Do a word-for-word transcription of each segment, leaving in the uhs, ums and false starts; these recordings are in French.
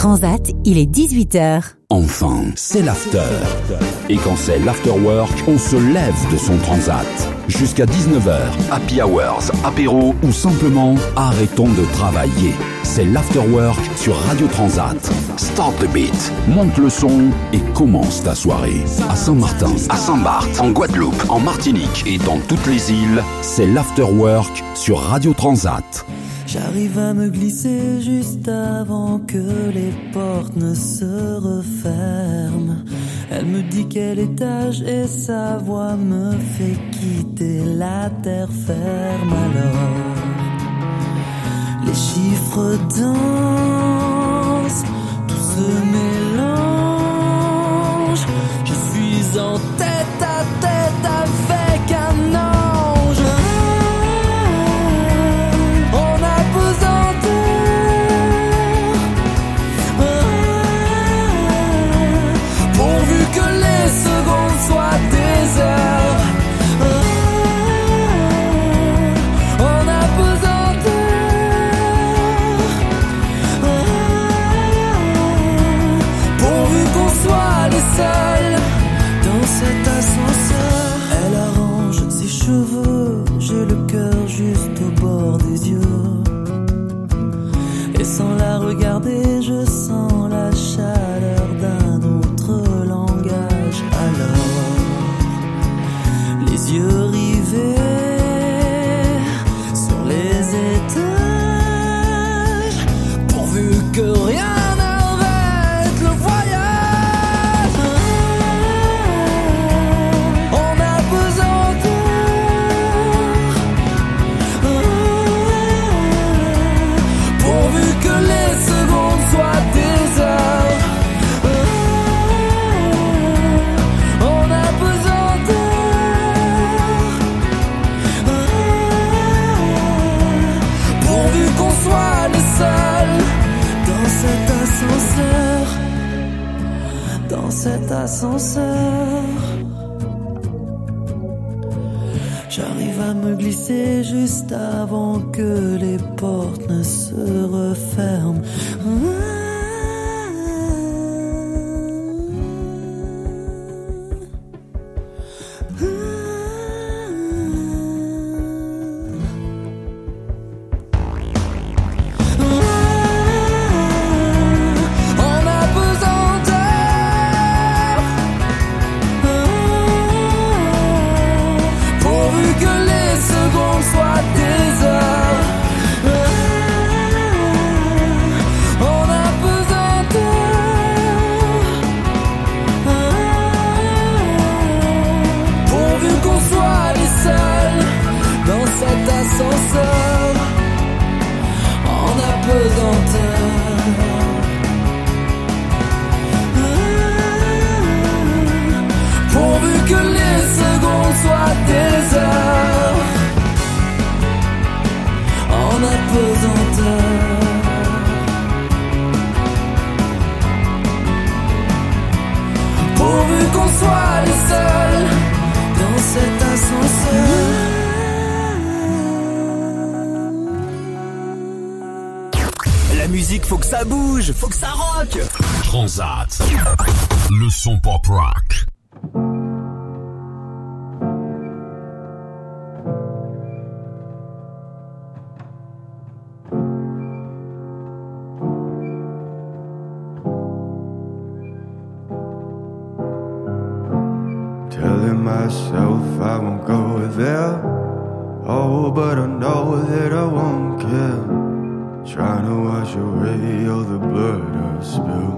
Transat, il est dix-huit heures. Enfin, c'est l'after. Et quand c'est l'afterwork, on se lève de son transat. Jusqu'à dix-neuf heures, happy hours, apéro ou simplement arrêtons de travailler. C'est l'afterwork sur Radio Transat. Start the beat, monte le son et commence ta soirée. À Saint-Martin, à Saint-Barth, en Guadeloupe, en Martinique et dans toutes les îles, c'est l'afterwork sur Radio Transat. J'arrive à me glisser juste avant que les portes ne se referment. Elle me dit quel étage et sa voix me fait quitter la terre ferme. Alors, les chiffres dansent, tout se mélange. Je suis en tête à tête avec un ange. Regardez, je sens la chaleur d'un autre langage. Alors, les yeux rivés sur les étages, pourvu que rien n'arrête le voyage. On a besoin d'eux, pourvu que les soit des heures. On a besoin d'heures, pourvu qu'on soit les seuls dans cet ascenseur, dans cet ascenseur. J'arrive à me glisser juste avant que les portes ne se referment. Faut que ça bouge, faut que ça rock. Transat, le son pop rock. Telling myself I won't go there. Oh, but I know that I won't care. Trying to wash away all the blood I've spilled.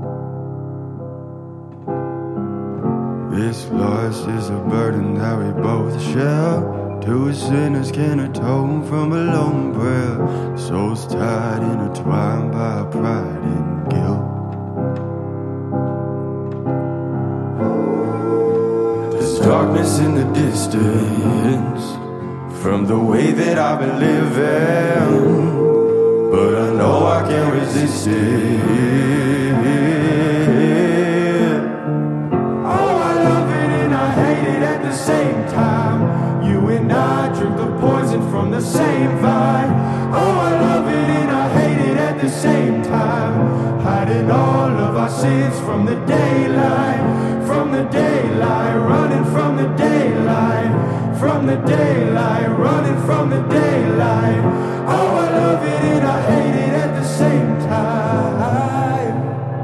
This loss is a burden that we both share. Two sinners can atone from a lone prayer. Souls tied, intertwined by pride and guilt. There's darkness in the distance from the way that I've been living, but I know I can't resist it. Oh, I love it and I hate it at the same time. You and I drink the poison from the same vine. Oh, I love it and I hate it at the same time. Hide it sins from the daylight, from the daylight, running from the daylight, from the daylight, running from the daylight. Oh, I love it and I hate it at the same time.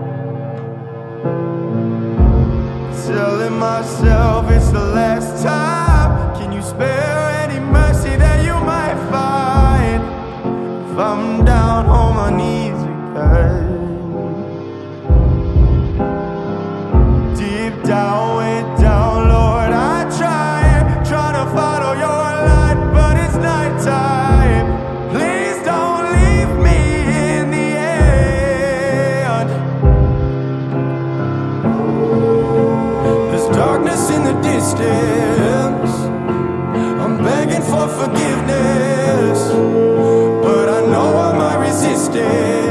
Telling myself it's the last time. Can you spare any mercy that you might find? If I'm down on my knees again, deep down, way down, Lord, I try, try to follow your light, but it's nighttime. Please don't leave me in the end. There's darkness in the distance, I'm begging for forgiveness, but I know I might resist it.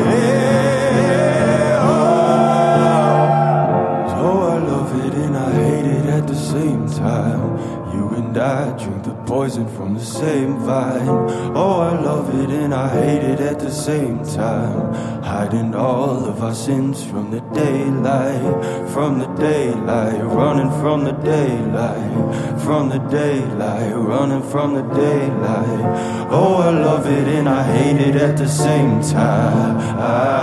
Oh, so I love it and I hate it at the same time. You and I drink the poison from the same vine. Oh, I love it and I hate it at the same time. Hiding all of our sins from the daylight, from the daylight, running from the daylight, from the daylight, running from the daylight. Oh, I love it and I hate it at the same time. I,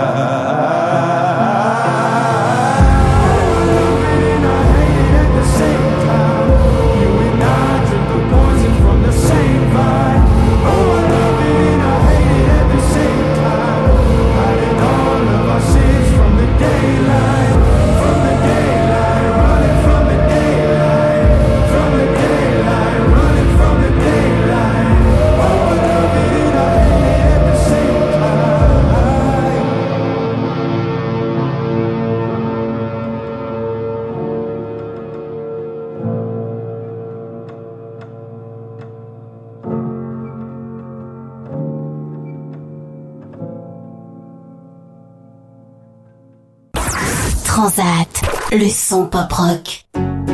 Transat, le son pop rock.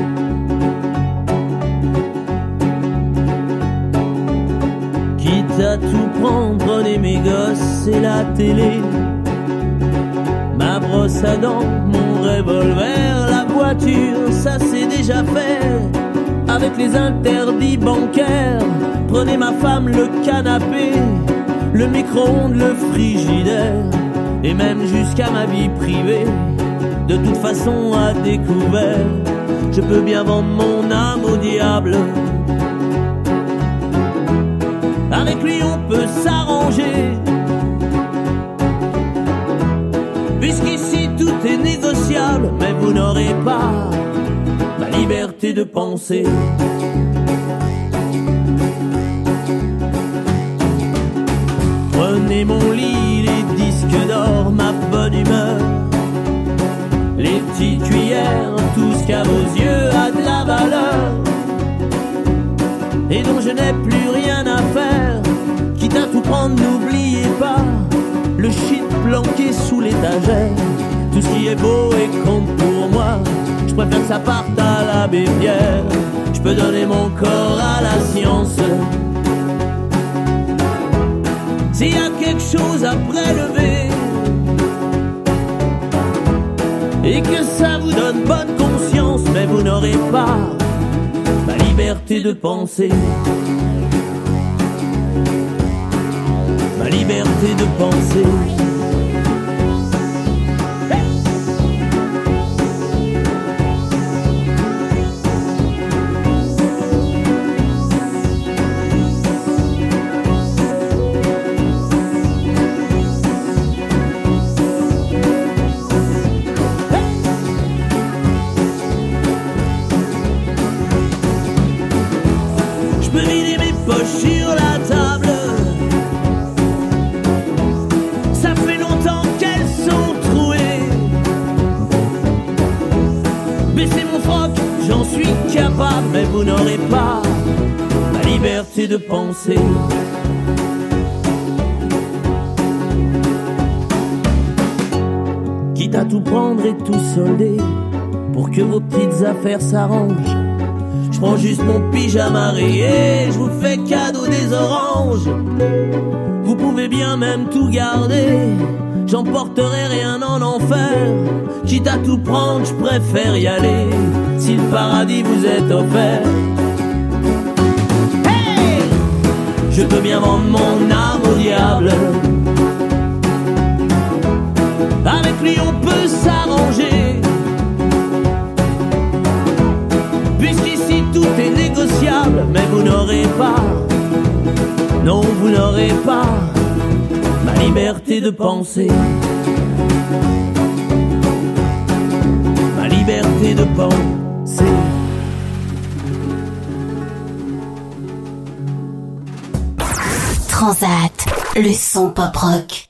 Quitte à tout prendre, prenez mes gosses et la télé, ma brosse à dents, mon revolver, la voiture, ça c'est déjà fait. Avec les interdits bancaires, prenez ma femme, le canapé, le micro-ondes, le frigidaire, et même jusqu'à ma vie privée. De toute façon à découvert, je peux bien vendre mon âme au diable. Avec lui on peut s'arranger, puisqu'ici tout est négociable. Mais vous n'aurez pas ma liberté de penser. Prenez mon lit, les disques d'or, ma bonne humeur, les petites cuillères, tout ce qu'à vos yeux a de la valeur et dont je n'ai plus rien à faire. Quitte à tout prendre, n'oubliez pas le shit planqué sous l'étagère. Tout ce qui est beau et compte pour moi, je préfère que ça parte à l'abbé Pierre. Je peux donner mon corps à la science. S'il y a quelque chose à prélever et que ça vous donne bonne conscience, mais vous n'aurez pas ma liberté de penser. Ma liberté de penser. Sur la table, ça fait longtemps qu'elles sont trouées. Baissez mon froc, j'en suis capable, mais vous n'aurez pas la liberté de penser. Quitte à tout prendre et tout solder pour que vos petites affaires s'arrangent, je prends juste mon pyjama rayé, je vous fais cadeau des oranges. Vous pouvez bien même tout garder, j'emporterai rien en enfer. Quitte à tout prendre, je préfère y aller. Si le paradis vous est offert, hey, je peux bien vendre mon âme au diable. Avec lui on peut s'arranger, puisqu'ici tout est négociable. Mais vous n'aurez pas, non vous n'aurez pas ma liberté de penser, ma liberté de penser. Transat, le son pop rock.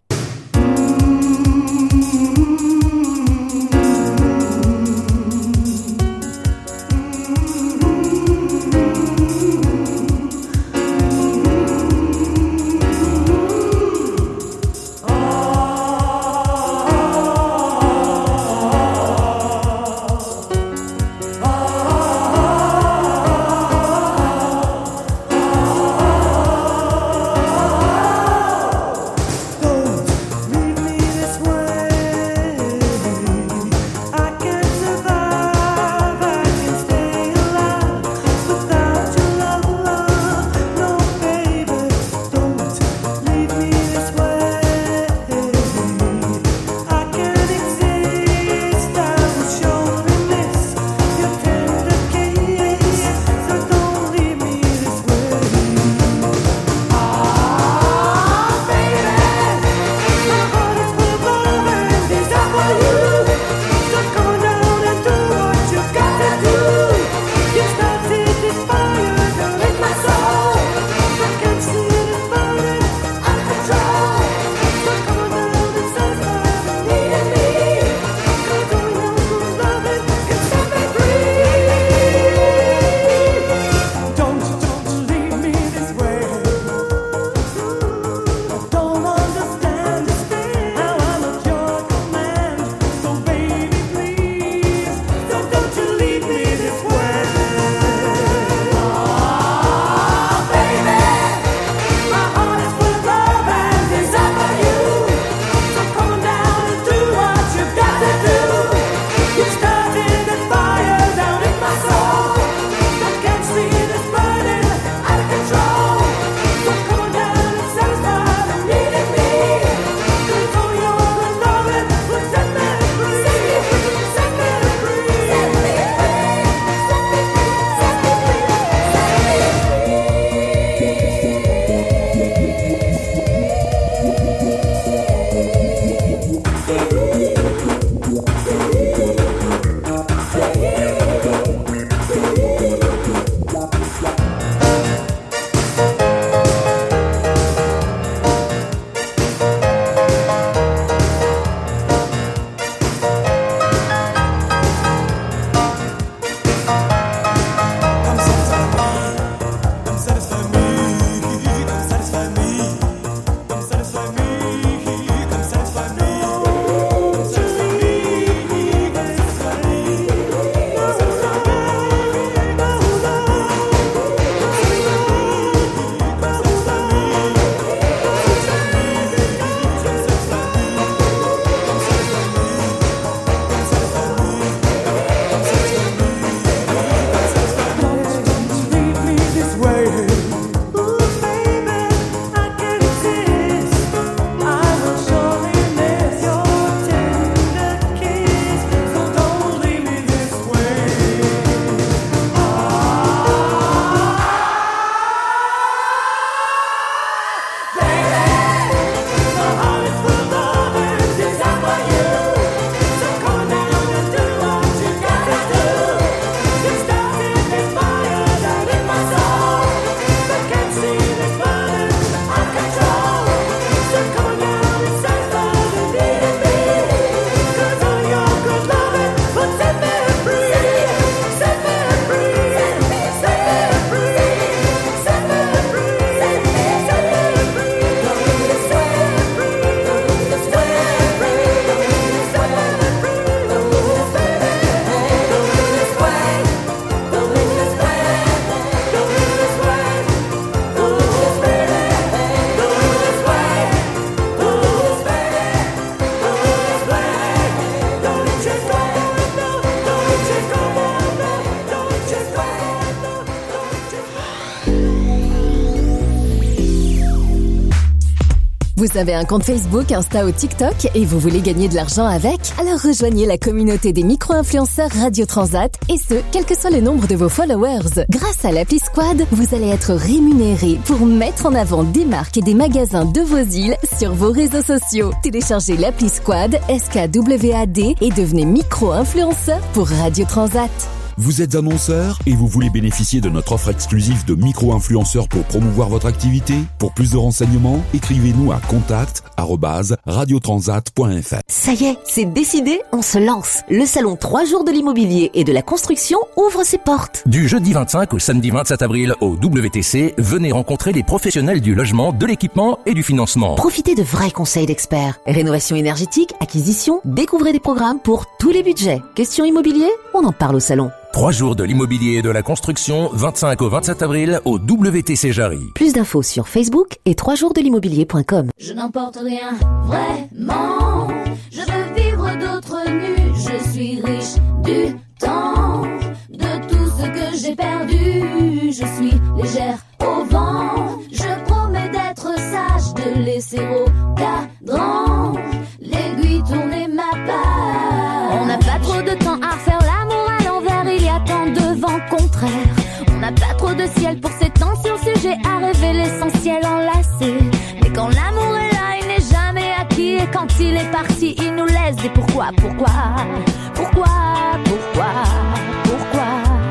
Vous avez un compte Facebook, Insta ou TikTok et vous voulez gagner de l'argent avec? Alors rejoignez la communauté des micro-influenceurs Radio Transat et ce, quel que soit le nombre de vos followers. Grâce à l'appli Squad, vous allez être rémunéré pour mettre en avant des marques et des magasins de vos îles sur vos réseaux sociaux. Téléchargez l'appli Squad, S K W A D, et devenez micro-influenceur pour Radio Transat. Vous êtes annonceur et vous voulez bénéficier de notre offre exclusive de micro-influenceurs pour promouvoir votre activité? Pour plus de renseignements, écrivez-nous à contact arobase radiotransat point f r. Ça y est, c'est décidé, on se lance. Le salon trois jours de l'immobilier et de la construction ouvre ses portes. Du jeudi vingt-cinq au samedi vingt-sept avril au W T C, venez rencontrer les professionnels du logement, de l'équipement et du financement. Profitez de vrais conseils d'experts. Rénovation énergétique, acquisition, découvrez des programmes pour tous les budgets. Question immobilier, on en parle au salon. Trois jours de l'immobilier et de la construction, vingt-cinq au vingt-sept avril au W T C Jarry. Plus d'infos sur Facebook et trois jours de l'immobilier point com. Je n'emporte rien, vraiment. Je veux vivre d'autres nues. Je suis riche du temps, de tout ce que j'ai perdu. Je suis légère au vent. Je promets d'être sage, de laisser au cadran l'aiguille tourner ma page. On n'a pas trop de temps à refaire l'amour à l'envers, il y a tant de vent contraire. On n'a pas trop de ciel pour s'étendre sur sujet à rêver l'essentiel enlacé. Mais quand l'amour est là, il n'est jamais acquis. Et quand il est parti, il nous laisse des pourquoi, pourquoi, pourquoi, pourquoi, pourquoi.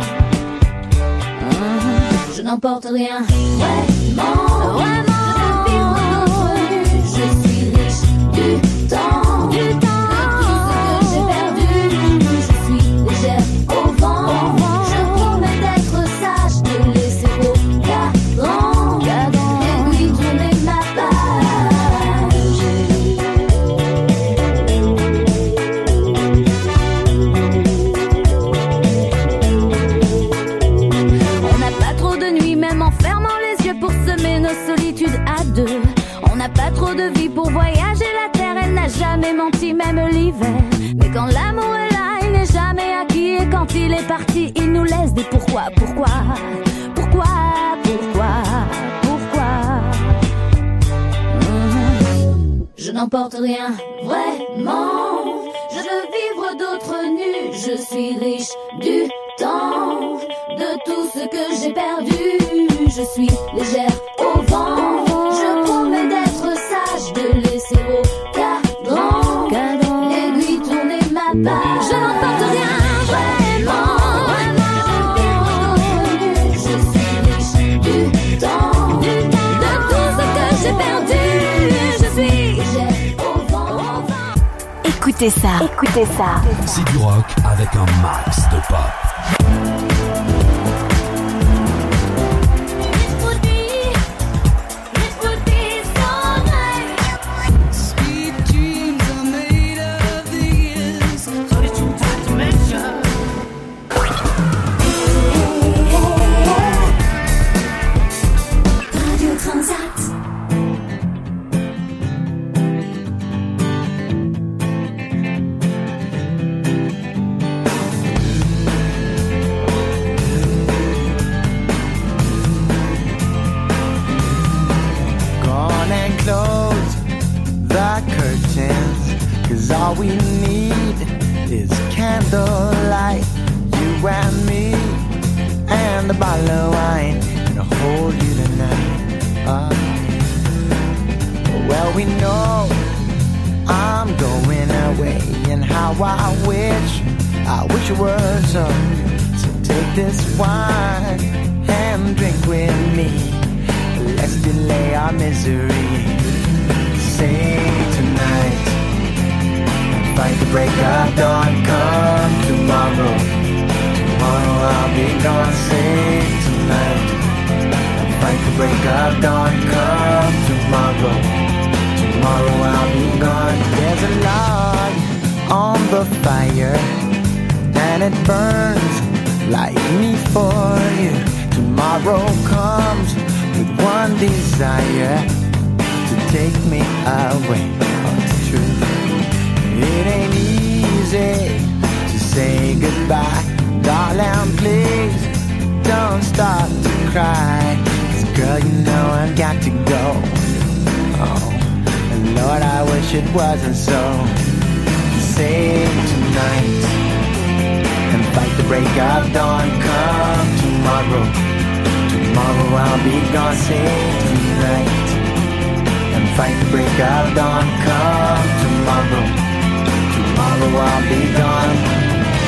Mmh, je n'emporte rien, vraiment, vraiment. Je veux vivre d'autres nues. Je suis riche du temps, du temps. Pas trop de vie pour voyager la terre, elle n'a jamais menti, même l'hiver. Mais quand l'amour est là, il n'est jamais acquis. Et quand il est parti, il nous laisse des pourquoi, pourquoi, pourquoi, pourquoi, pourquoi. Mmh. Je n'emporte rien, vraiment. Je veux vivre d'autres nues. Je suis riche du temps, de tout ce que j'ai perdu. Je suis légère au vent. Je promets d'être sage, de laisser au cadran l'aiguille tourner ma page. Je n'emporte rien, vraiment, vraiment. Je suis riche du temps, du temps, de tout ce que j'ai perdu. Je suis légère au vent, au vent. Écoutez ça, écoutez ça. C'est du rock avec un max de pop. All we need is candlelight, you and me, and a bottle of wine, and I'll hold you tonight. Oh. Well, we know I'm going away, and how I wish, I wish it were so. So take this wine and drink with me. Let's delay our misery. Say tonight. Fight the break of dawn, come tomorrow. Tomorrow I'll be gone, say tonight. Fight the break of dawn, come tomorrow. Tomorrow I'll be gone. There's a log on the fire, and it burns like me for you. Tomorrow comes with one desire, to take me away. Oh, it's true. It ain't easy to say goodbye. Darling, please don't start to cry. 'Cause girl, you know I've got to go. Oh, Lord, I wish it wasn't so. Save tonight and fight the break of dawn. Come tomorrow, tomorrow I'll be gone. Save tonight and fight the break of dawn. Come tomorrow, tomorrow I'll be gone.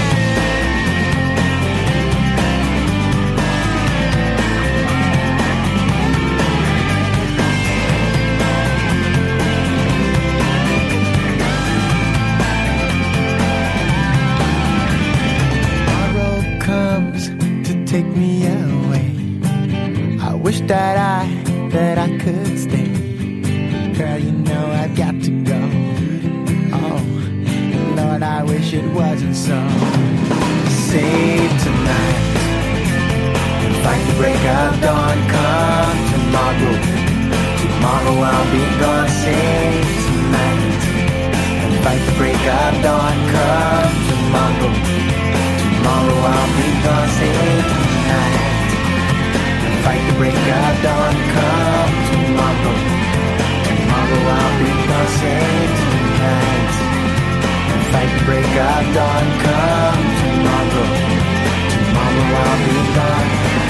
Take me away. I wish that I, that I could stay. Girl, you know I've got to go. Oh, Lord, I wish it wasn't so. Save tonight and fight the break of dawn. Come tomorrow, tomorrow I'll be gone. Save tonight and fight the break of dawn. Come tomorrow, tomorrow I'll be gone. Save tonight and fight the break of dawn. Come tomorrow, tomorrow I'll be gone. Save tonight and fight the break of dawn. Come tomorrow, tomorrow I'll be gone.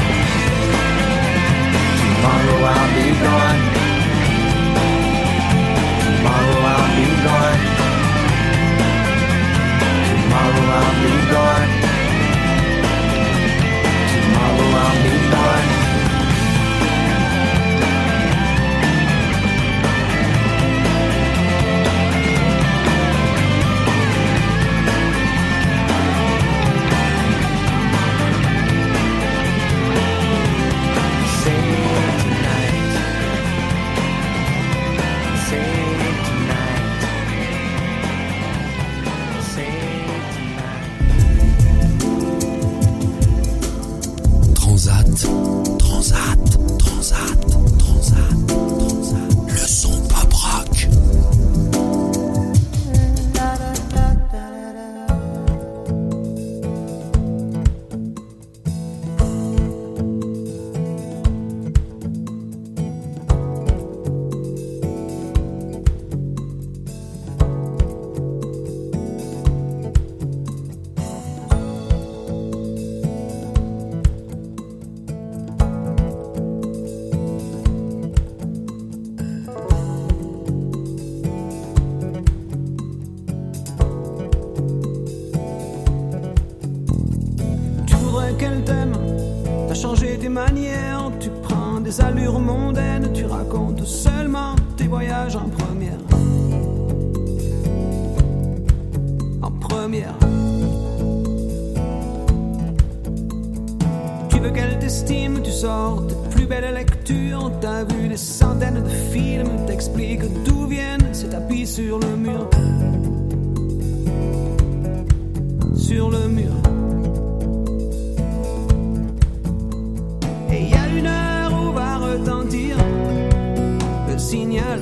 Tomorrow I'll be gone. Tomorrow I'll be gone. Tomorrow I'll be gone. Tomorrow I'll be gone. Sur le mur, sur le mur. Et il y a une heure où va retentir le signal.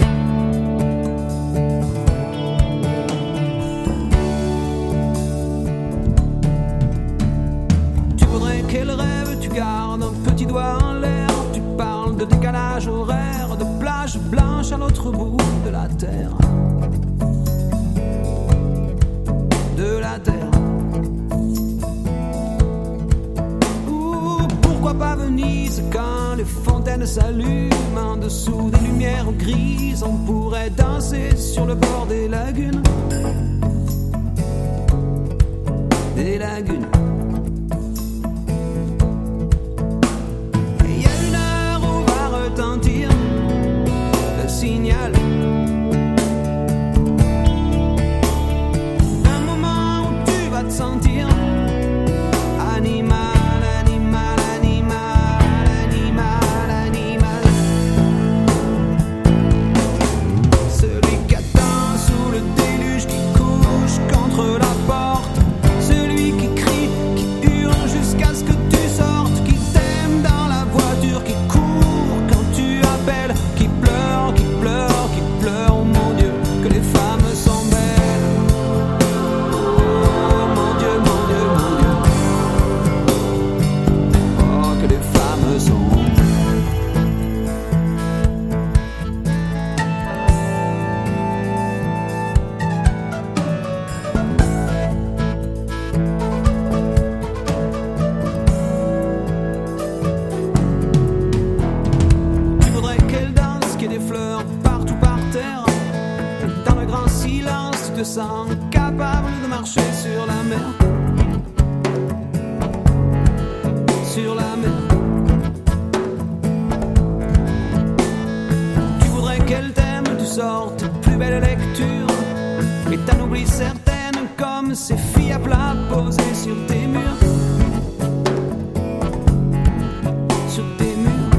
Tu voudrais quel rêve tu gardes un petit doigt en l'air. Tu parles de décalage horaire, de plage blanche à l'autre bout de la terre. De la terre. Ou pourquoi pas Venise quand les fontaines s'allument en dessous des lumières grises. On pourrait danser sur le bord des lagunes. Des lagunes. Et il y a une heure où va retentir le signal. Sentir animal, animal, animal, animal, animal. Celui qui attend sous le déluge, qui couche contre la porte, celui qui crie sens capable de marcher sur la mer. Sur la mer. Tu voudrais qu'elle t'aime, tu sortes plus belle lecture. Et t'en oublies certaines comme ces filles à plat posées sur tes murs. Sur tes murs.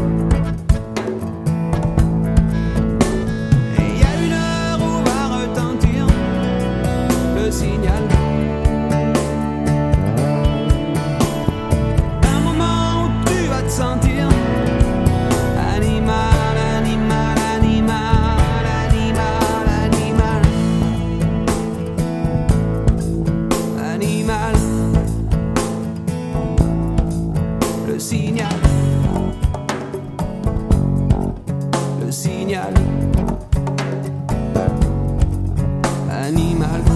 Et y a une heure où va retentir le signal. Un moment où tu vas te sentir animal, animal, animal, animal, animal. Animal. Le signal. Le signal. Animal.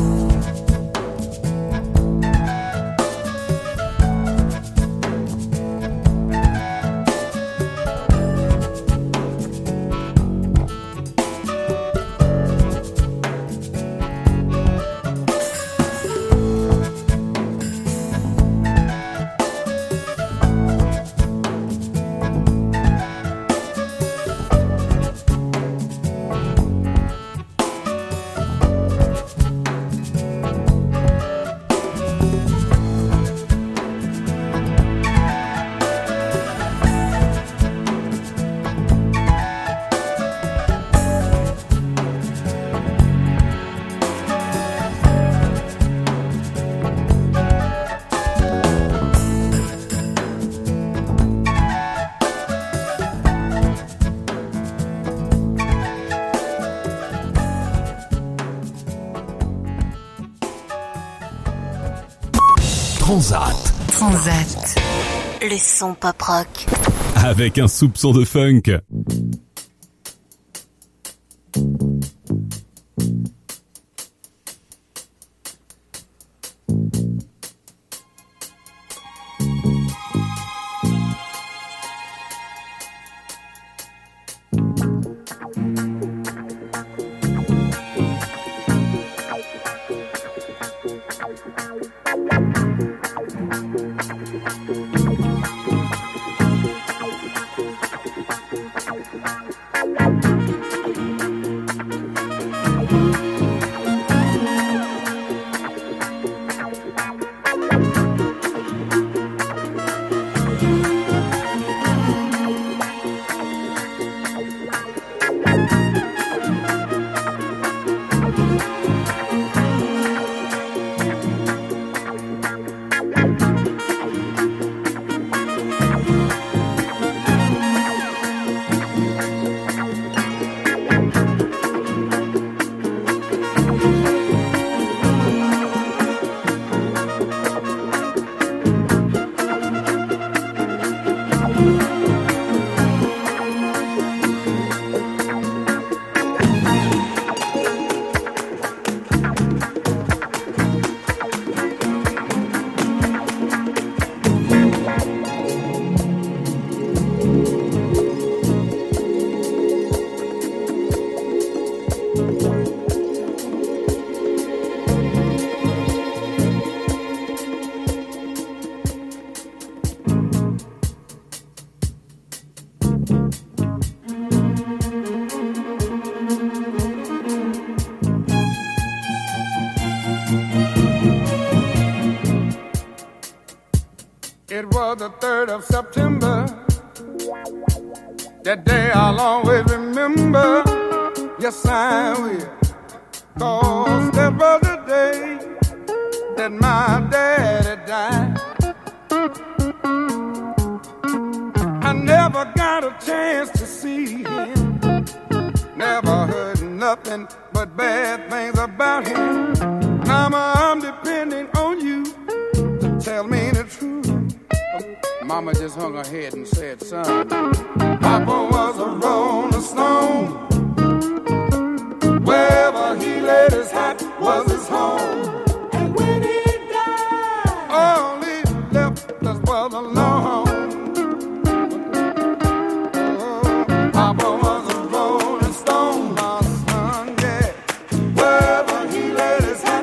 Transat. Transat. Le son pop rock. Avec un soupçon de funk. It was the third of September. That day I'll always remember. Yes, I will. 'Cause that was the day that my daddy died. I never got a chance to see him. Never heard nothing but bad things about him. Mama, I'm depending on you to tell me the truth. Mama just hung her head and said, son, Papa was a rolling stone. Wherever he laid his hat was his home. And when he died, all he left us was alone. Oh, Papa was a rolling stone, my son, yeah. Wherever he laid his hat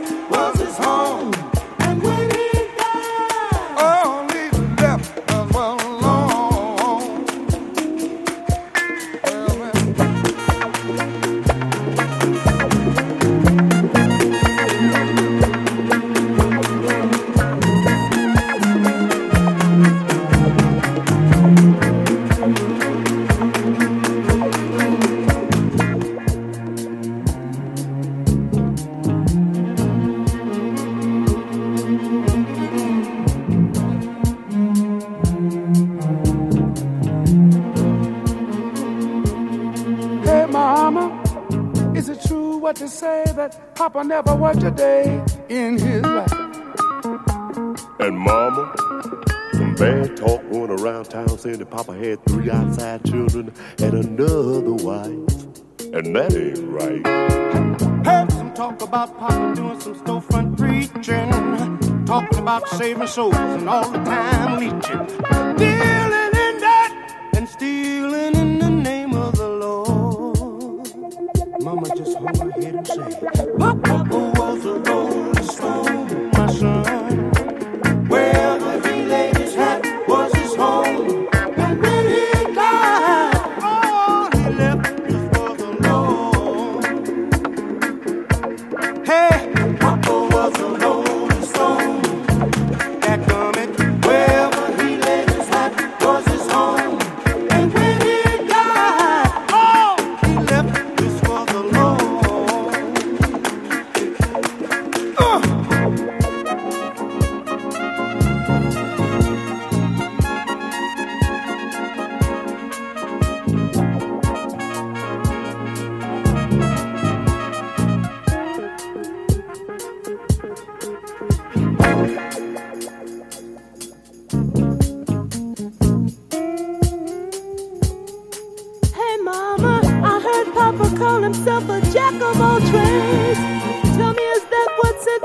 to say that Papa never worked a day in his life. And Mama, some bad talk going around town saying that Papa had three outside children and another wife. And that ain't right. Heard some talk about Papa doing some storefront preaching, talking about saving souls and all the time leeching, dealing in that and stealing in the name of the Lord. Mama just hung her head and said, Papa was a rolling stone, my son. Wherever he laid his hat was his home. And when he died, all he left us was alone. Hey, Papa was a rolling stone. That comment, wherever he laid his hat was his home. And when he died, all he left us was alone. Uh. Papa call himself a jack of all trades. Tell me, is that what sent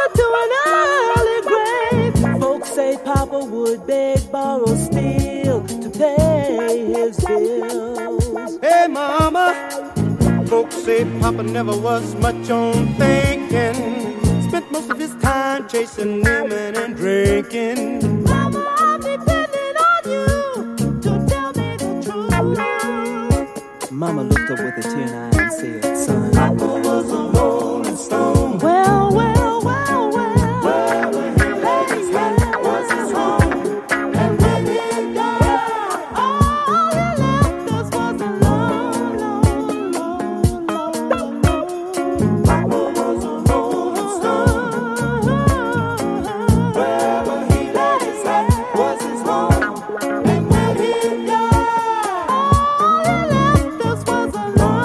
Papa to an early grave? Folks say Papa would beg, borrow, steal to pay his bills. Hey, Mama, folks say Papa never was much on thinking. Spent most of his time chasing women and drinking. Mama, I'm depending on you to tell me the truth. Mama looked up with a tear in her eye and said, son, Papa was a rolling stone. Well, well, well, well. Wherever he laid his hat was his home. And when he died, all he left us was alone, alone, alone, alone. Papa was a rolling stone. Wherever he laid his hat was his home. And when he died, all he left us was alone.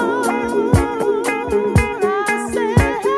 I said,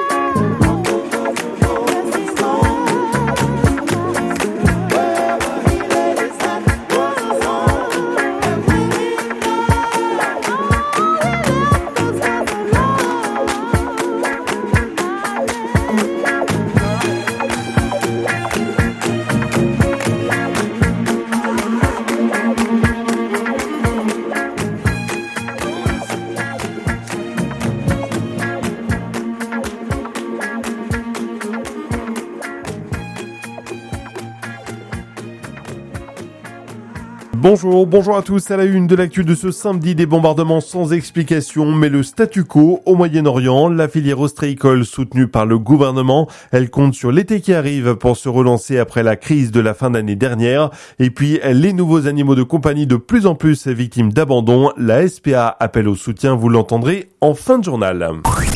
Bonjour, bonjour à tous. À la une de l'actu de ce samedi, des bombardements sans explication, mais le statu quo au Moyen-Orient. La filière ostréicole soutenue par le gouvernement, elle compte sur l'été qui arrive pour se relancer après la crise de la fin d'année dernière. Et puis, les nouveaux animaux de compagnie de plus en plus victimes d'abandon. La S P A appelle au soutien, vous l'entendrez en fin de journal.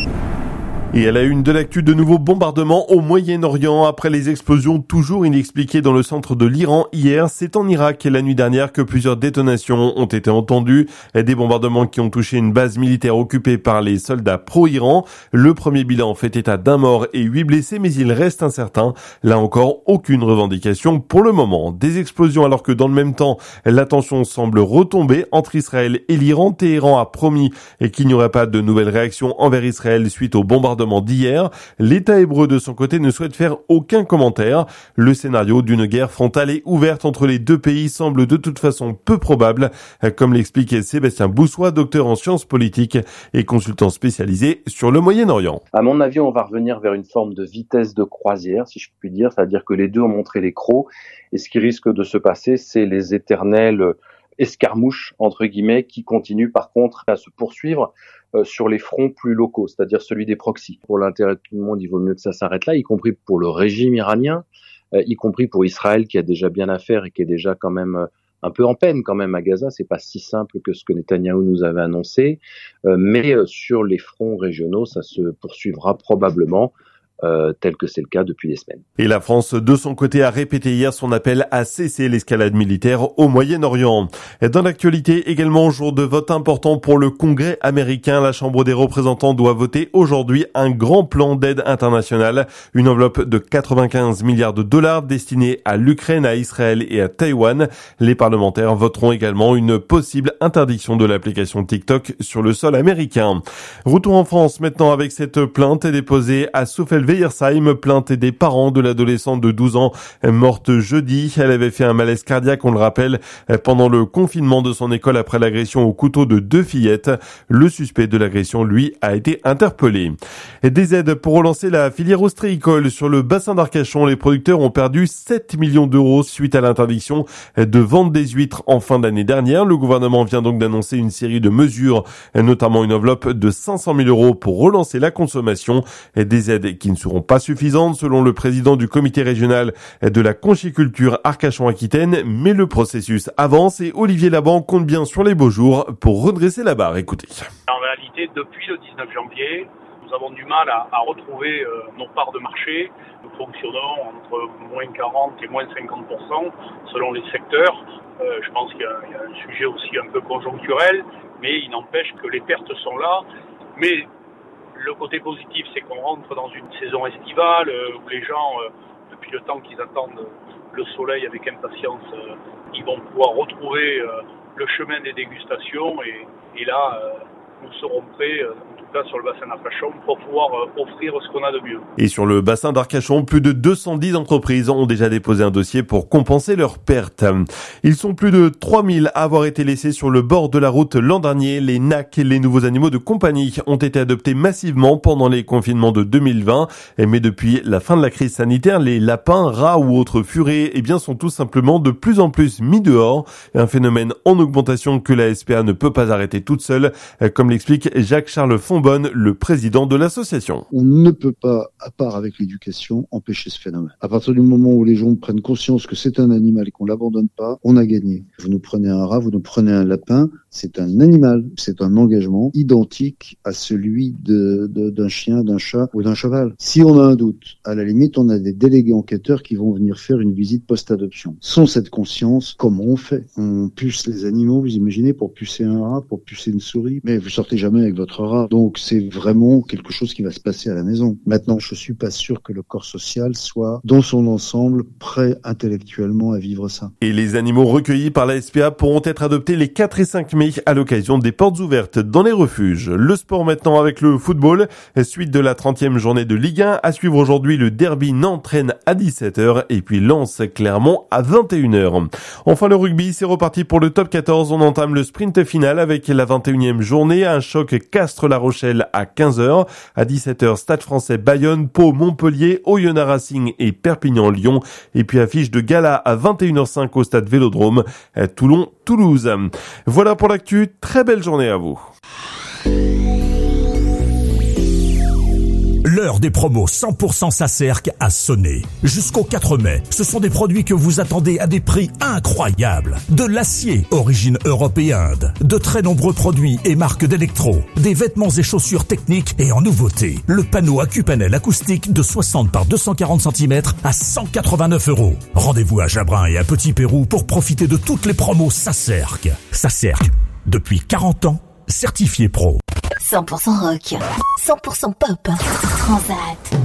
Et à la une de l'actu, de nouveaux bombardements au Moyen-Orient après les explosions toujours inexpliquées dans le centre de l'Iran hier. C'est en Irak la nuit dernière que plusieurs détonations ont été entendues. Des bombardements qui ont touché une base militaire occupée par les soldats pro-Iran. Le premier bilan fait état d'un mort et huit blessés, mais il reste incertain. Là encore, aucune revendication pour le moment. Des explosions alors que dans le même temps, la tension semble retomber entre Israël et l'Iran. Téhéran a promis qu'il n'y aurait pas de nouvelles réactions envers Israël suite au bombardement d'hier. L'État hébreu de son côté ne souhaite faire aucun commentaire. Le scénario d'une guerre frontale et ouverte entre les deux pays semble de toute façon peu probable, comme l'expliquait Sébastien Boussois, docteur en sciences politiques et consultant spécialisé sur le Moyen-Orient. À mon avis, on va revenir vers une forme de vitesse de croisière, si je puis dire, c'est-à-dire que les deux ont montré les crocs, et ce qui risque de se passer, c'est les éternels escarmouches, entre guillemets, qui continuent par contre à se poursuivre euh, sur les fronts plus locaux, c'est-à-dire celui des proxys. Pour l'intérêt de tout le monde, il vaut mieux que ça s'arrête là, y compris pour le régime iranien, euh, y compris pour Israël qui a déjà bien à faire et qui est déjà quand même euh, un peu en peine quand même à Gaza. C'est pas si simple que ce que Netanyahou nous avait annoncé, euh, mais euh, sur les fronts régionaux, ça se poursuivra probablement euh, tel que c'est le cas depuis des semaines. Et la France, de son côté, a répété hier son appel à cesser l'escalade militaire au Moyen-Orient. Dans l'actualité, également, jour de vote important pour le Congrès américain. La Chambre des représentants doit voter aujourd'hui un grand plan d'aide internationale, une enveloppe de quatre-vingt-quinze milliards de dollars destinée à l'Ukraine, à Israël et à Taïwan. Les parlementaires voteront également une possible interdiction de l'application TikTok sur le sol américain. Retour en France maintenant avec cette plainte déposée à Soufel-Veyersheim, plainte des parents de l'adolescente de douze ans morte jeudi. Elle avait fait un malaise cardiaque, on le rappelle, pendant le confinement de son école après l'agression au couteau de deux fillettes. Le suspect de l'agression, lui, a été interpellé. Des aides pour relancer la filière ostréicole sur le bassin d'Arcachon. Les producteurs ont perdu sept millions d'euros suite à l'interdiction de vente des huîtres en fin d'année dernière. Le gouvernement vient donc d'annoncer une série de mesures, notamment une enveloppe de cinq cent mille euros pour relancer la consommation. Des aides qui ne seront pas suffisantes selon le président du comité régional de la conchiculture Arcachon-Aquitaine, mais le processus avance et Olivier Laban compte bien sur les beaux jours pour redresser la barre. Écoutez. En réalité, depuis le dix-neuf janvier, nous avons du mal à, à retrouver euh, nos parts de marché. Nous fonctionnons entre moins quarante et moins cinquante pour cent selon les secteurs. Euh, je pense qu'il y a, il y a un sujet aussi un peu conjoncturel, mais il n'empêche que les pertes sont là. Mais le côté positif, c'est qu'on rentre dans une saison estivale euh, où les gens, euh, depuis le temps qu'ils attendent le soleil avec impatience, euh, ils vont pouvoir retrouver euh, le chemin des dégustations et, et là, euh, nous serons prêts, euh, en tout cas sur le bassin d'Arcachon, pour pouvoir euh, offrir ce qu'on a de mieux. Et sur le bassin d'Arcachon, plus de deux cent dix entreprises ont déjà déposé un dossier pour compenser leurs pertes. Ils sont plus de trois mille à avoir été laissés sur le bord de la route l'an dernier. Les N A C, les nouveaux animaux de compagnie, ont été adoptés massivement pendant les confinements de deux mille vingt. Mais depuis la fin de la crise sanitaire, les lapins, rats ou autres furets, eh bien, sont tout simplement de plus en plus mis dehors. Un phénomène en augmentation que la S P A ne peut pas arrêter toute seule, comme l'explique Jacques-Charles Fonbonne, le président de l'association. On ne peut pas, à part avec l'éducation, empêcher ce phénomène. À partir du moment où les gens prennent conscience que c'est un animal et qu'on l'abandonne pas, on a gagné. Vous nous prenez un rat, vous nous prenez un lapin, c'est un animal, c'est un engagement identique à celui de, de, d'un chien, d'un chat ou d'un cheval. Si on a un doute, à la limite, on a des délégués enquêteurs qui vont venir faire une visite post-adoption. Sans cette conscience, comment on fait? On puce les animaux, vous imaginez, pour pucer un rat, pour pucer une souris, mais vous sortez jamais avec votre rat. Donc c'est vraiment quelque chose qui va se passer à la maison. Maintenant, je suis pas sûr que le corps social soit, dans son ensemble, prêt intellectuellement à vivre ça. Et les animaux recueillis par la S P A pourront être adoptés les quatre et cinq mai à l'occasion des portes ouvertes dans les refuges. Le sport maintenant avec le football. Suite de la trentième journée de Ligue un. À suivre aujourd'hui le derby Nantes-Rennes à dix-sept heures et puis Lens-Clermont à vingt et une heures. Enfin le rugby, c'est reparti pour le top quatorze. On entame le sprint final avec la vingt et unième journée. Un choc Castres-La Rochelle à quinze heures. À dix-sept heures, Stade Français Bayonne, Pau Montpellier, Oyonnax Racing et Perpignan-Lyon. Et puis affiche de gala à vingt et une heures cinq au Stade Vélodrome, Toulon Toulouse. Voilà pour l'actu, très belle journée à vous. L'heure des promos cent pour cent Sacerc a sonné. Jusqu'au quatre mai, ce sont des produits que vous attendez à des prix incroyables. De l'acier, origine Europe et Inde. De très nombreux produits et marques d'électro. Des vêtements et chaussures techniques et en nouveauté. Le panneau AccuPanel acoustique de soixante par deux cent quarante centimètres à cent quatre-vingt-neuf euros. Rendez-vous à Jabrin et à Petit Pérou pour profiter de toutes les promos Sacerc. Sacerc, depuis quarante ans, certifié pro. cent pour cent rock, cent pour cent pop, Transat.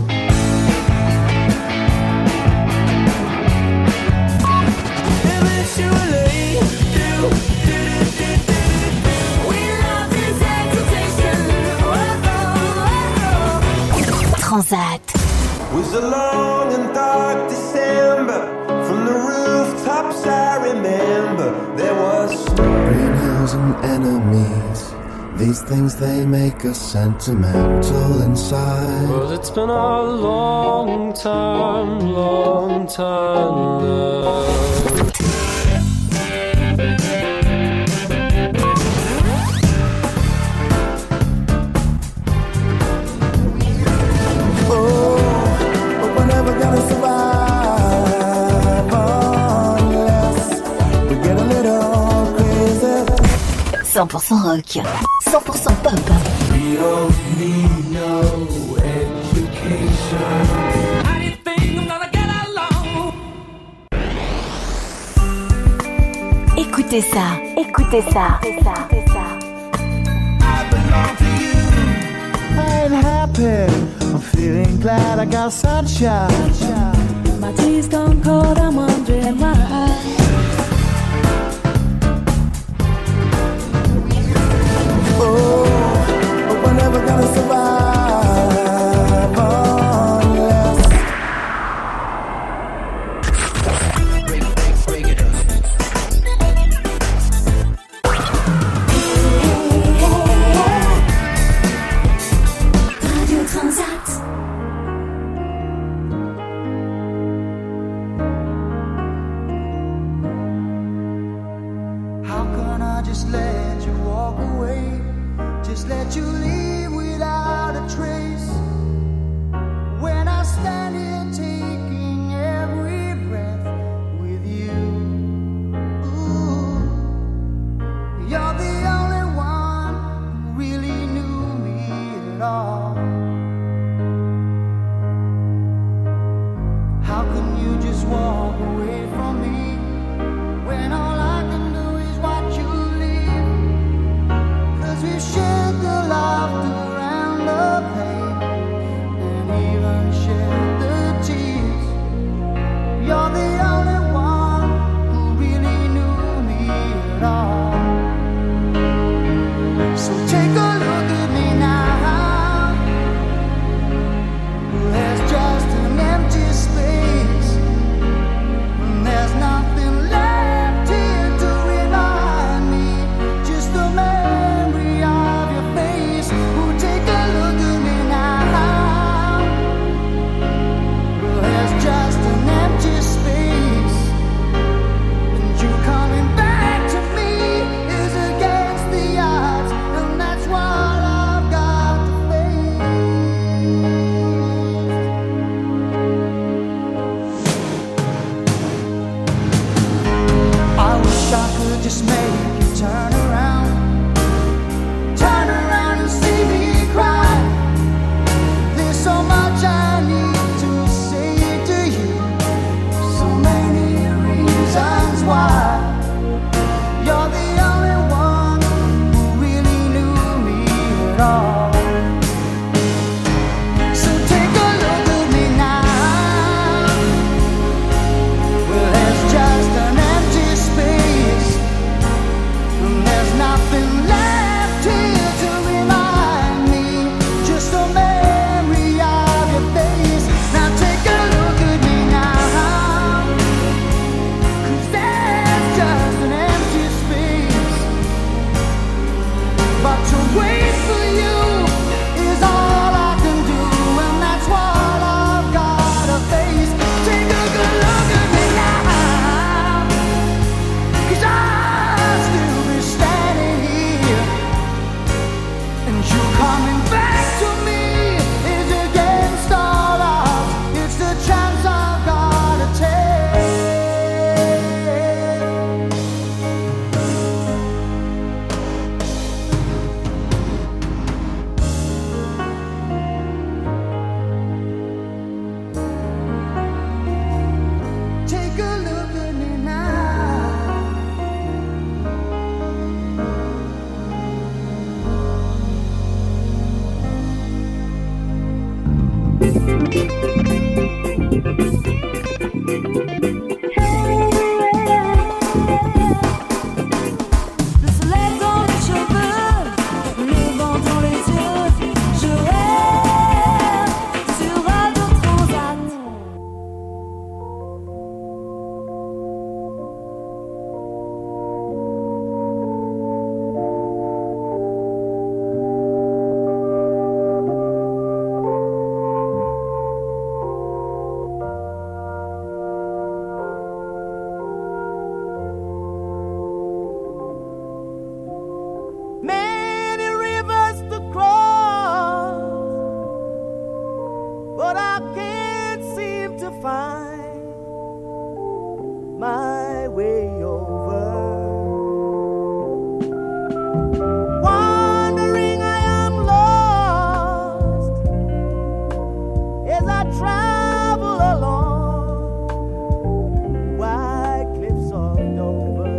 Transat. Was a long and dark December. From the rooftops I remember there was green hills and enemies. These things, they make us sentimental inside. But it's been a long time, long time now. Oh, but we're never gonna survive unless we get a little crazy. cent pour cent rock, cent pour cent pop. We don't need no education. How do you think I'm gonna get along? Écoutez ça, écoutez ça, écoutez ça, écoutez ça. I ain't happy, I'm feeling glad I got sunshine. My tea's gone cold, I'm wondering why. Oh, but we're never gonna survive unless Radio Transat. how can I just let you walk away? Just let you leave without a trace. When I stand here taking every breath with you. Ooh, you're the only one who really knew me at all. How can you just walk away from me when all I can do is watch you leave? 'Cause we've shared the laughter and the pain, and even shared the tears. You're the only one who really knew me at all. So take a look at me now. There's just an empty space, and there's nothing left here to remind me. Just the memory of your face. Oh, take a look at me now. There's just an empty space, and you coming back to me is against the odds, and that's what I've got to face. I wish I could just make you turn around, turn around and see me cry. There's so much I need to say to you, so many reasons why. You're the only one who really knew me at all. So take a look at me now. Well, there's just an empty space, and there's nothing left here to remind me. Just a memory of your face. Now take a look at me now. 'Cause there's just an empty space, but to wait for you is all I can do, and that's what I've gotta face. Take a good look at me now, 'cause I'll still be standing here, and you coming back to me is against all odds. It's the chance I've gotta take. Take a look at me now. Le soleil dans les cheveux, le vent dans les yeux. Je rêve sur Radio Transat. travel along white cliffs of Dover.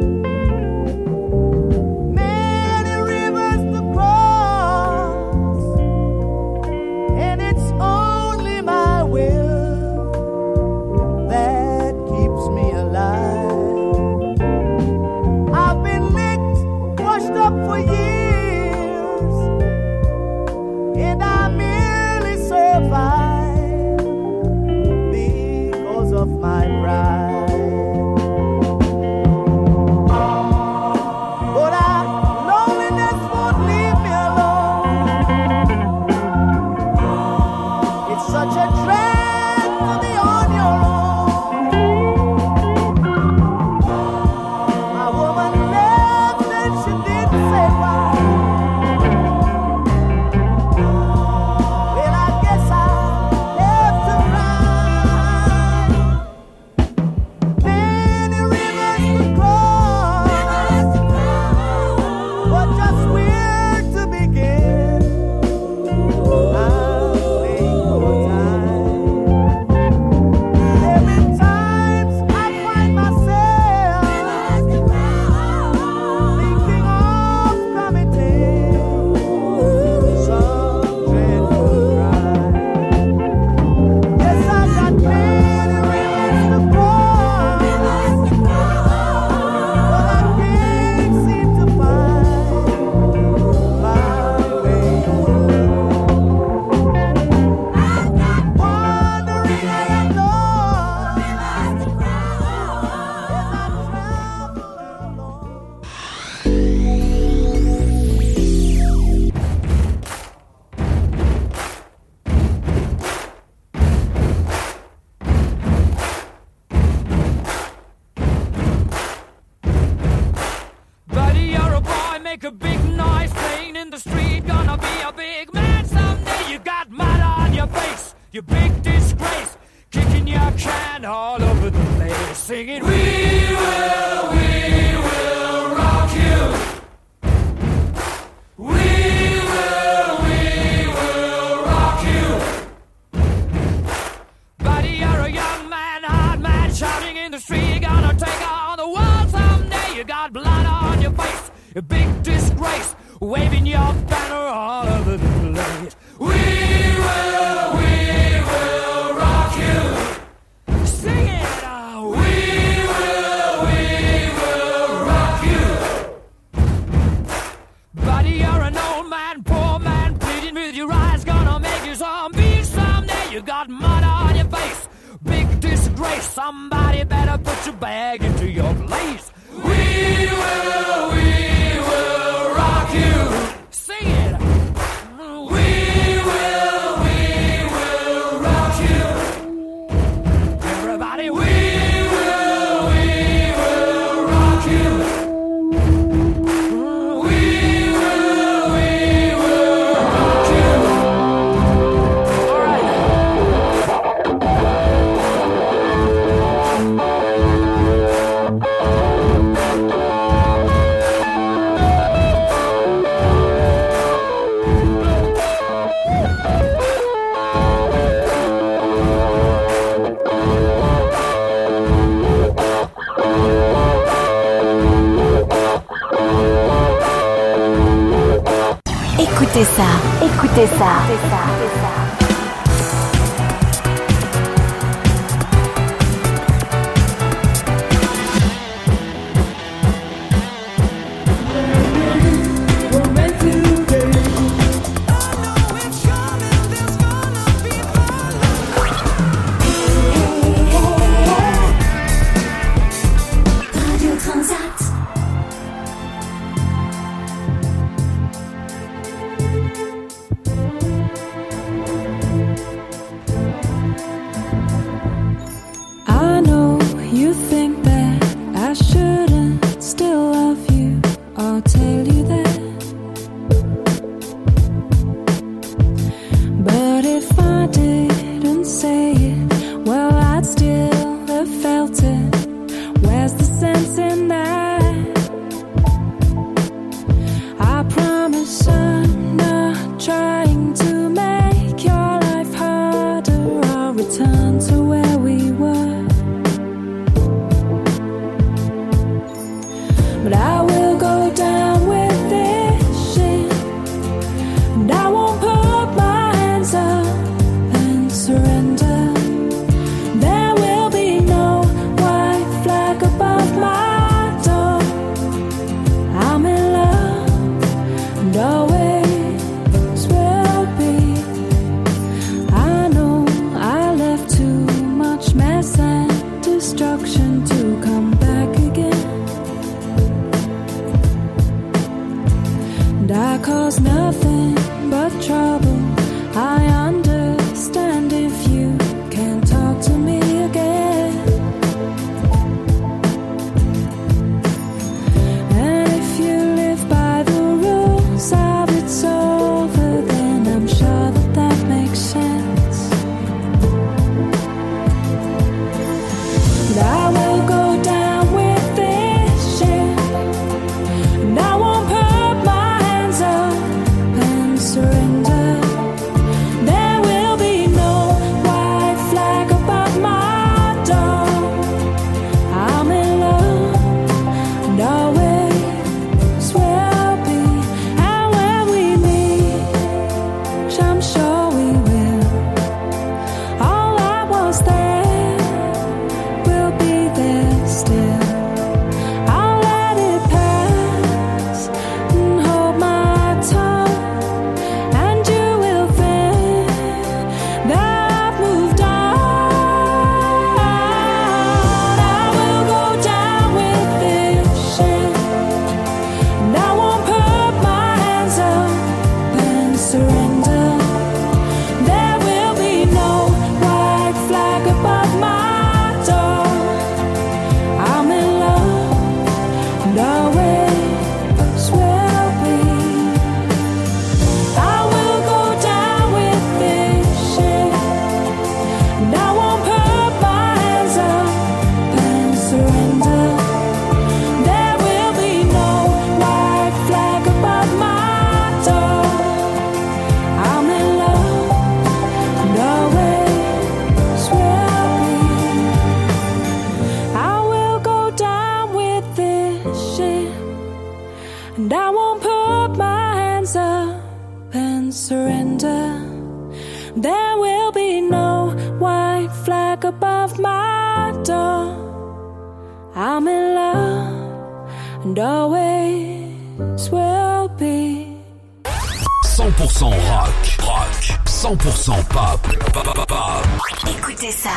Many rivers to cross, and it's only my will that keeps me alive. I've been licked, washed up for years, and I merely survive because of my pride. But our loneliness won't leave me alone. It's such a drag to be on your own. My woman left and she didn't say why. Well, I guess I have to cry. Many rivers to cross, but just where to begin? I'm waiting for time. There been times I find myself thinking of committing some dreadful crime. Yes, I got many rivers to cross, but I can't seem to find my way home. Wandering I am lost as I travel alone. Buddy, you're a boy, make a big noise, playing in the street, gonna be a big man someday. You got mud on your face, you big disgrace, kicking your can all over the place, singing, we will, we will rock you. We will, we will rock you. Buddy, you're a young man, hard man, shouting in the street, gonna take on the world someday. You got blood on your face, a big disgrace, waving your banner all over the place. We will, we will rock you. Sing it out. We will, we will rock you. Buddy, you're an old man, poor man, pleading with your eyes, gonna make you zombie someday. You got mud on your face, big disgrace. Somebody better put your bag into your place. We will, we will rock you. Sing it. We will, we will rock you. Everybody, we will, we will rock you. We will, we will rock you. All right. Écoutez ça, écoutez ça. Radio Transat. I know you think that I shouldn't still love you. I'll tell you that. But if I didn't say it, well, I'd still have felt it. Where's the sense in that? I promise I'm not trying to make your life harder. return to where we were. But I will go down with this ship, and I won't put my hands up and surrender. There will be no white flag above my door. I'm in love and always will be. I know I left too much mess and destruction to come back again. And I cause nothing but trouble. I understand if you can't talk to me again. And if you live by the rules of it's over, then I'm sure that that makes sense. But I will go down with this ship, and I won't put my hands up and surrender. There will be no white flag above my door. I'm in love and always will be. And when we meet, which I'm sure we will, all that was there will be there still. I'll let it pass and hold my tongue, and you will think that I've moved on. I will go down with this ship, and I won't put my hands up and surrender. There will be no white flag above my door. I'm in love and always will be. I will go down with this ship, and I won't put my hands up and surrender. There will be no white flag above my door. I'm in love and always will be. I will go down with this ship, and I won't put my hands up and surrender. There will be no white flag above my door. I'm in love and always will be. cent pour cent rock, rock, cent pour cent pop, pop, pop, pop. Écoutez ça.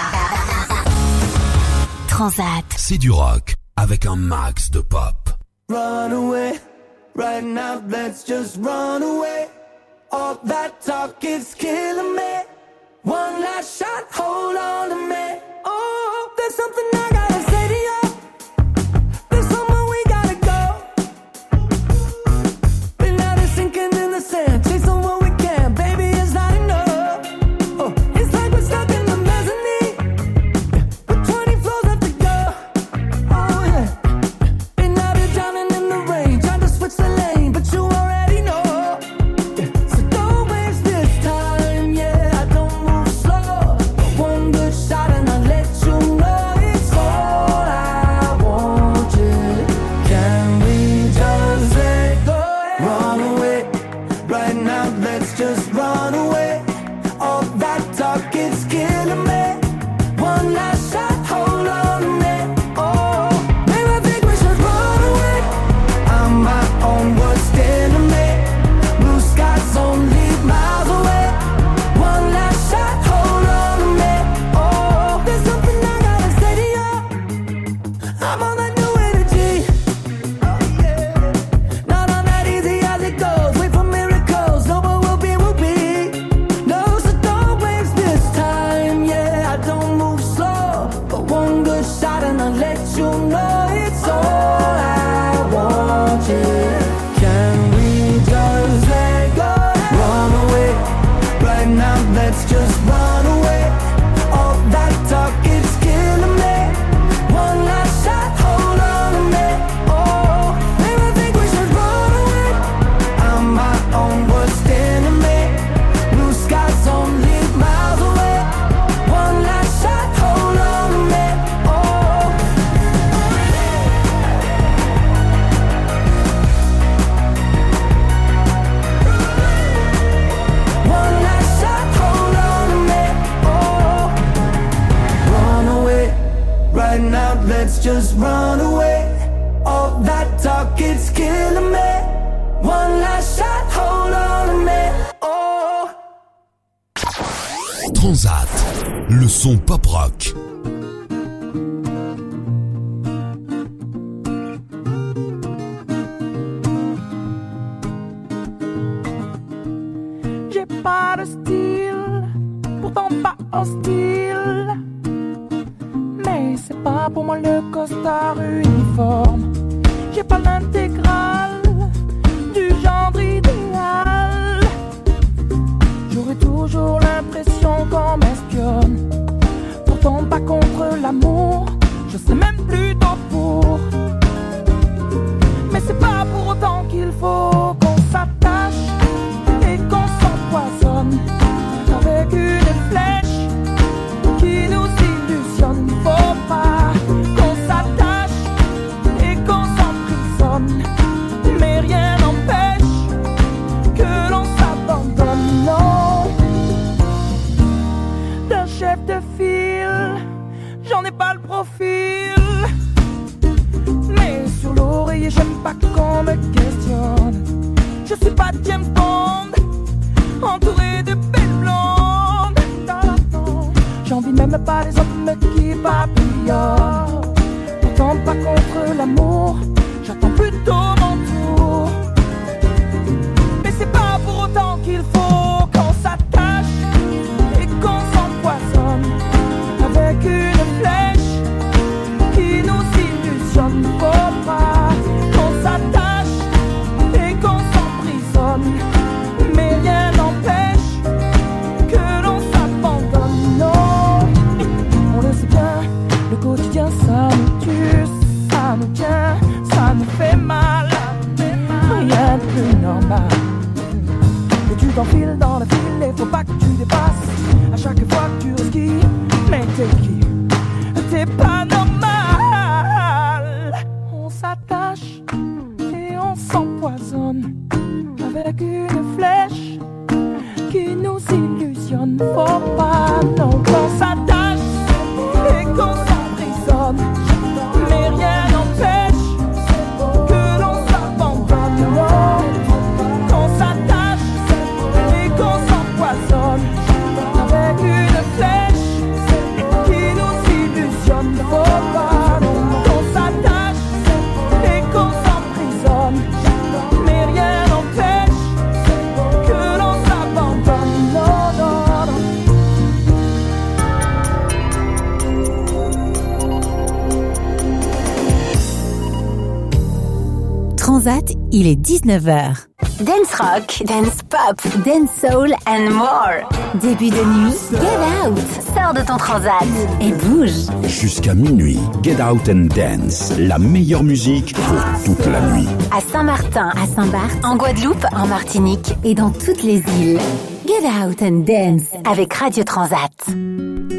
Transat. C'est du rock avec un max de pop. Run away, right now, let's just run away. All that talk is killing me. One last shot, hold on to me. Oh, there's something I gotta say to you. There's somewhere we gotta go. Been out of sinking in the sand, chasing what we can, baby, it's not enough. Oh, it's like we're stuck in the mezzanine, with twenty floors left to go. Oh yeah, been out of drowning in the rain, trying to switch the lane, but you already know. So don't waste this time, yeah, I don't move slow. One good shot and I'll let you know it's all I want you. Can we just let go? Run away, right now, let's just run away. All that talk is killing me. One last shot, hold on to me. Oh, maybe I think we should run away. I'm my own worst enemy. Blue skies only miles away. One last shot, hold on to me. Oh, there's something I gotta say to you. I'm on that new energy. Oh yeah, not on that easy as it goes. Wait for miracles, no, but we'll be, we'll be. No, so don't waste this time. Yeah, I don't move slow, but one good shot and I'll let you know it's all I want. Yeah, can we just let go? Run away, right now, let's just run away. All that talk is killing me. One last shot, hold on to me. Oh, maybe I think we should run away. I'm my own worst enemy. Blue skies only miles away. One going out, let's just run away. All that talk, it's killing me. One last shot, hold on a minute. Oh. Transat, le son pop rock. J'ai pas de style, pourtant pas hostile. Mais c'est pas pour moi le costard uniforme. J'ai pas l'intégrale du genre idéal. J'aurais toujours l'impression qu'on m'espionne. Pourtant pas contre l'amour, je sais même plutôt pour. Mais c'est pas pour autant qu'il faut qu'on s'attache et qu'on s'empoisonne avec une flèche qui nous illusionne. Faut pas qu'on s'attache et qu'on s'emprisonne, mais rien n'empêche que l'on s'abandonne. Non, d'un chef de file, j'en ai pas le profil. Mais sur l'oreiller, j'aime pas qu'on me questionne. Je suis pas James Bond, entouré de belles blondes. J'envie même pas les hommes qui papillonnent. Pourtant pas contre l'amour, j'attends plutôt mon tour. Mais c'est pas pour autant qu'il faut qu'on s'attache et qu'on s'empoisonne avec une flèche qui nous illusionne. Faut pas qu'on s'attache et qu'on s'emprisonne, mais rien n'empêche que l'on s'abandonne. Non, on le sait bien, le quotidien ça nous tue, ça nous tient, ça nous fait mal. Rien de plus normal. Et tu t'enfiles dans la file et faut pas que tu dépasses à chaque fois que tu risques. Mais t'es qui? T'es pas normal. On s'attache et on s'empoisonne avec une flèche qui nous illusionne. Faut pas non qu'on s'attache et qu'on s'emprisonne, mais rien n'empêche que l'on s'abandonne. Non, qu'on s'attache et qu'on s'empoisonne avec une flèche qui nous illusionne. Faut pas non qu'on s'attache et qu'on s'emprisonne, mais rien n'empêche que l'on s'abandonne. Non, non, non. Transat, il est dix-neuf heures. Dance rock, dance pop, dance soul and more. Début de nuit, Get out, sors de ton transat et bouge. Jusqu'à minuit, Get Out and Dance, la meilleure musique pour toute la nuit. À Saint-Martin, À Saint-Barth en Guadeloupe, en Martinique. et dans toutes les îles. Get out and dance Avec Radio Transat.